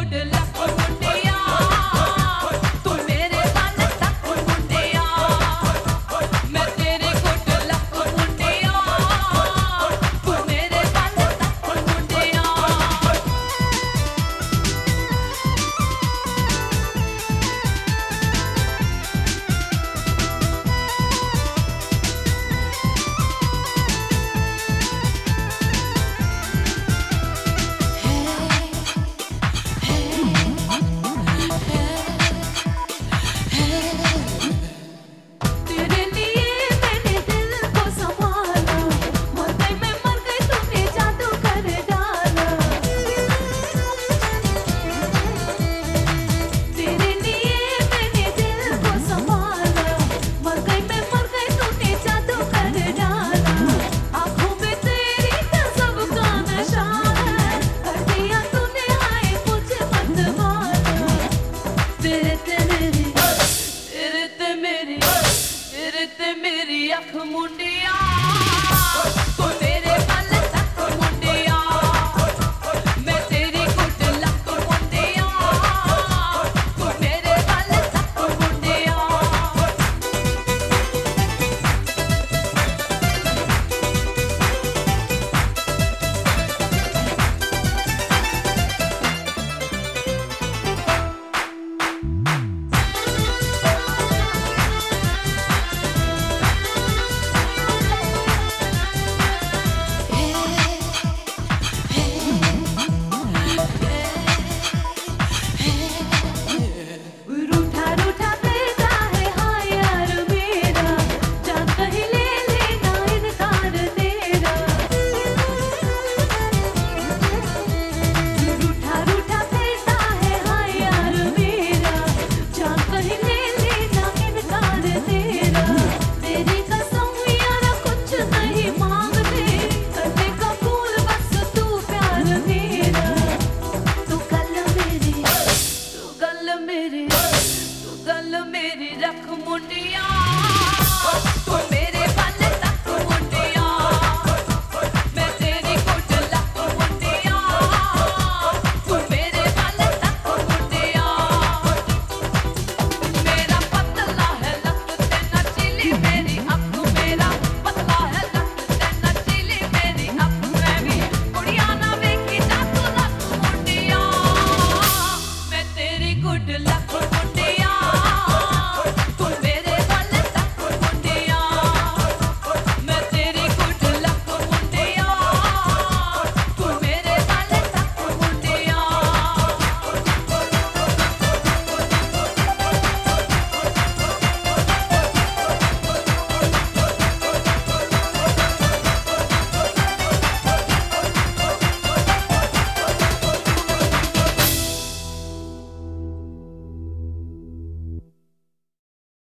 good luck मुंडिया तू मेरे वाल तक मुंडिया मैं तेरी गुड लक मुंडिया तू मेरे वाल तक मुंडिया तेरे लिए मैंने दिल को संभाला मर गई मैं मर गई तूने जादू कर डाला तेरे लिए मैंने दिल को संभाला मर गई मैं मर गई तूने जादू कर डाला आँखों में तेरी सबका नशा है कर दिया तूने हाय मुझे मत मारा तेरे ते मेरी अख मुंडिया तू मेरे वाल तक मुंडिया मैं तेरी गुड लक मुंडिया तू मेरे वाल तक मुंडिया रूठा रूठा फिरता है हाय यार मेरा जान कहीं ले लेना इनकार तेरा रूठा रूठा फिरता है हाय यार मेरा जान कहीं ले लेना इनकार तेरा तेरी कसम यार कुछ नहीं मांगते करने का फूल बस तू प्यार मेरा तू गल मेरी रख मुंडिया तू मेरे वाल तक मुंडिया मैं तेरी गुड लक मुंडिया तू मेरे वाल तक मुंडिया मेरा पतला है लक ते नचीली मेरी अख मेरा पतला है लक ते नचीली मेरी अख मैं भी कुड़िया ना वेखी जा तू लक मुंडिया मैं तेरी गुड लक